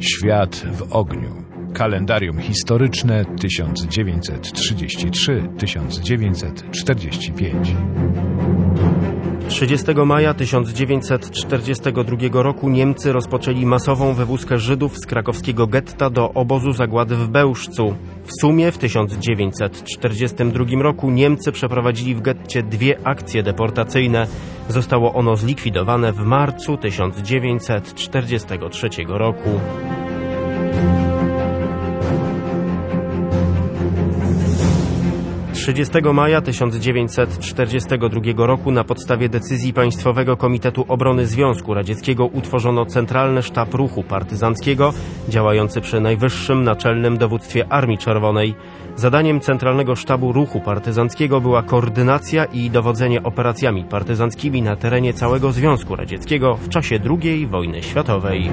Świat w ogniu. Kalendarium historyczne 1933-1945. 30 maja 1942 roku Niemcy rozpoczęli masową wywózkę Żydów z krakowskiego getta do obozu zagłady w Bełżcu. W sumie w 1942 roku Niemcy przeprowadzili w getcie 2 akcje deportacyjne. Zostało ono zlikwidowane w marcu 1943 roku. - 30 maja 1942 roku na podstawie decyzji Państwowego Komitetu Obrony Związku Radzieckiego utworzono Centralny Sztab Ruchu Partyzanckiego, działający przy najwyższym naczelnym dowództwie Armii Czerwonej. Zadaniem Centralnego Sztabu Ruchu Partyzanckiego była koordynacja i dowodzenie operacjami partyzanckimi na terenie całego Związku Radzieckiego w czasie II wojny światowej.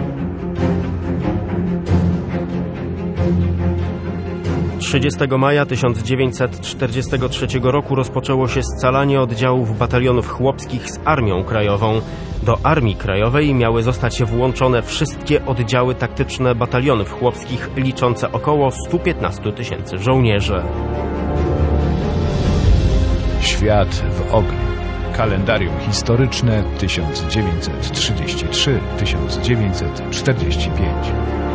30 maja 1943 roku rozpoczęło się scalanie oddziałów batalionów chłopskich z Armią Krajową. Do Armii Krajowej miały zostać włączone wszystkie oddziały taktyczne batalionów chłopskich, liczące około 115 000 żołnierzy. Świat w ogniu. Kalendarium historyczne 1933-1945.